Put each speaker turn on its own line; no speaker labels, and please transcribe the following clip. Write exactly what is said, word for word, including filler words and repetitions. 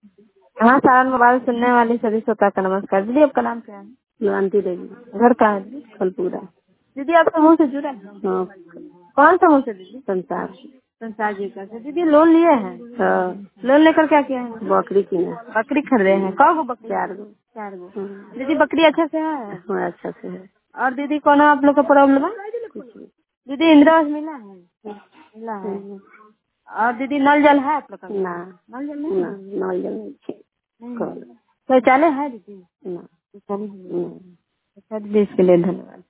हाँ, सारण मोबाइल सुनने वाली सभी श्रोता का नमस्कार। दीदी आपका नाम क्या है?
लवंती देवी।
घर कहाँ है दीदी?
फलपूरा।
दीदी आप समूह से जुड़े हैं?
हाँ।
कौन समूह से दीदी?
संसार।
संसार जी का। तो दीदी लोन लिए हैं?
हाँ।
लोन लेकर क्या किया है?
बकरी की ना।
बकरी खरीदे हैं। कौ गो बकरी?
चार गो।
चार गो।
हाँ।
दीदी बकरी अच्छे से है?
हाँ, अच्छा से है।
और दीदी कौन आप लोग का प्रॉब्लम है?
कुछ नहीं।
दीदी इंदिरा आवास मिला है? मिला है।
हम्म।
और दीदी नल जल है आप लोग का?
ना।
नल जल नहीं
ना,
है?
नल जल नहीं छे।
नहीं।
कल।
शौचालय है दीदी?
ना।
शौचालय है।
ना।
अच्छा दीदी, इसके लिए धन्यवाद।